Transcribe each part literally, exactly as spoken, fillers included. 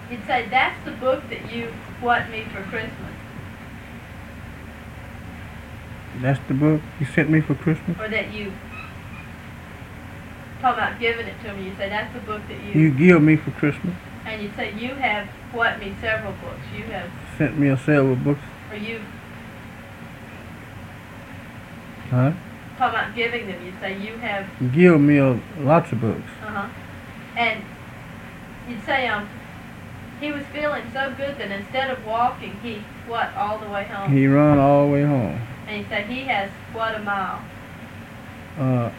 you'd say, that's the book that you what me for Christmas. That's the book you sent me for Christmas? Or that you, talking about giving it to me, you say, that's the book that you... You give me for Christmas? And you'd say, you have what me several books. You have... Sent me a several books? Or you... Huh? Talking about giving them, you'd say, you have... Give me a, lots of books. Uh-huh. And you'd say, um, he was feeling so good that instead of walking, he, what, all the way home? He run all the way home. And he said, he has, what, a mile? Uh...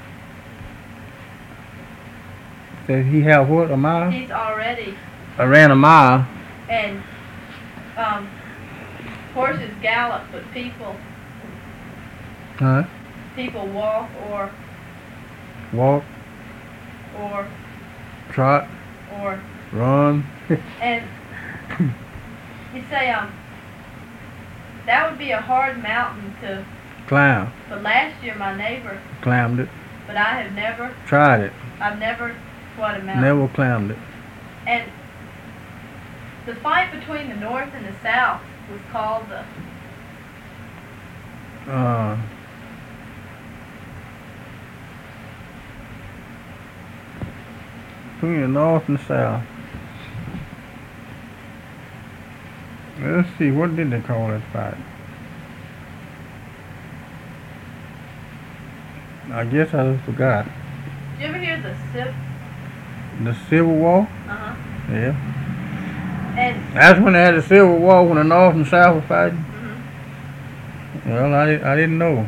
Said he have what, a mile? He's already... I ran a mile. And, um, horses gallop, but people... Huh? People walk or... Walk. Or... Trot. Or... Run. And... You say, um... that would be a hard mountain to... Climb. But last year my neighbor... Climbed it. But I have never... Tried it. I've never... What a mountain. Never climbed it. And... The fight between the North and the South was called the... Uh... Between the North and the South. Let's see, what did they call that fight? I guess I just forgot. Did you ever hear the Civ... The Civil War? Uh-huh. Yeah. And... That's when they had the Civil War, when the North and South were fighting? Mm-hmm. Well, I, I didn't know.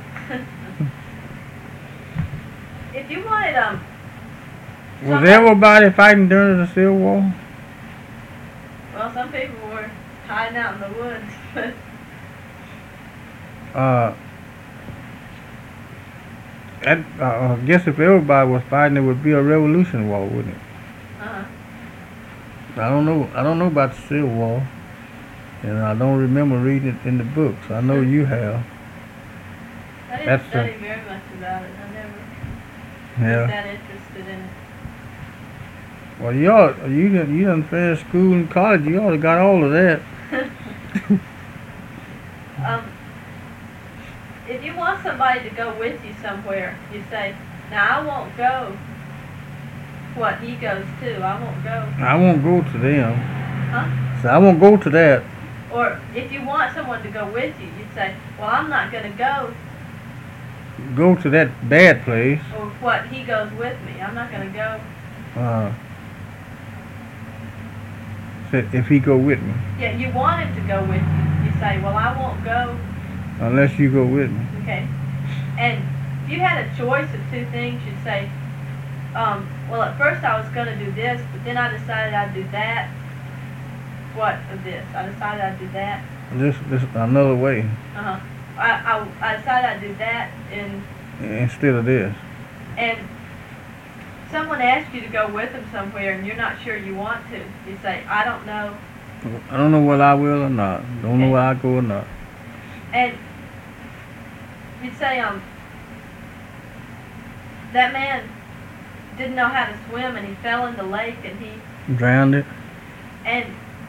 If you wanted, um... Was everybody fighting during the Civil War? Well, some people were hiding out in the woods, but... Uh... That, uh, I guess if everybody was fighting, it would be a revolution war, wouldn't it? Uh-huh. I don't know. I don't know about the Civil War, and I don't remember reading it in the books. I know you have. I didn't That's study a, very much about it. I never yeah. was that interested in it. Well, you ought, you done, you done finished school and college. You ought to got all of that. um, if you want somebody to go with you somewhere, you say, "Now I won't go." What he goes to, I won't go. I won't go to them. Huh? So I won't go to that. Or if you want someone to go with you, you'd say, "Well, I'm not going to go." Go to that bad place. Or what? He goes with me. I'm not going to go. Uh. So if he go with me. Yeah, you want him to go with you. You say, "Well, I won't go." Unless you go with me. Okay. And if you had a choice of two things, you'd say, um, well, at first I was going to do this, but then I decided I'd do that. What of this? I decided I'd do that. This, this another way. Uh-huh. I, I, I decided I'd do that in... Instead of this. And someone asks you to go with them somewhere and you're not sure you want to. You say, I don't know. I don't know whether I will or not. Don't Okay. know whether I go or not. And you'd say, um, that man didn't know how to swim and he fell in the lake and he... Drowned it. And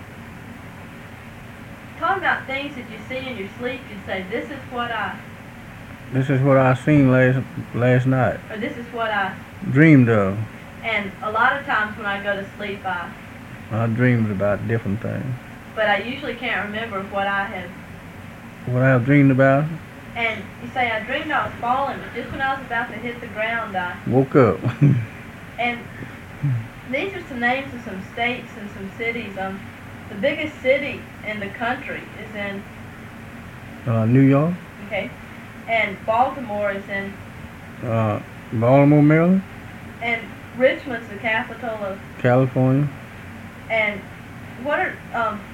talking about things that you see in your sleep, you'd say, this is what I... This is what I seen last last night. Or this is what I... Dreamed of. And a lot of times when I go to sleep, I... I dreamed about different things. But I usually can't remember what I have... What I dreamed about? And you say, I dreamed I was falling, but just when I was about to hit the ground, I... Woke up. And these are some names of some states and some cities. Um, the biggest city in the country is in... Uh, New York. Okay. And Baltimore is in... Uh, Baltimore, Maryland. And Richmond's the capital of... California. And what are... um.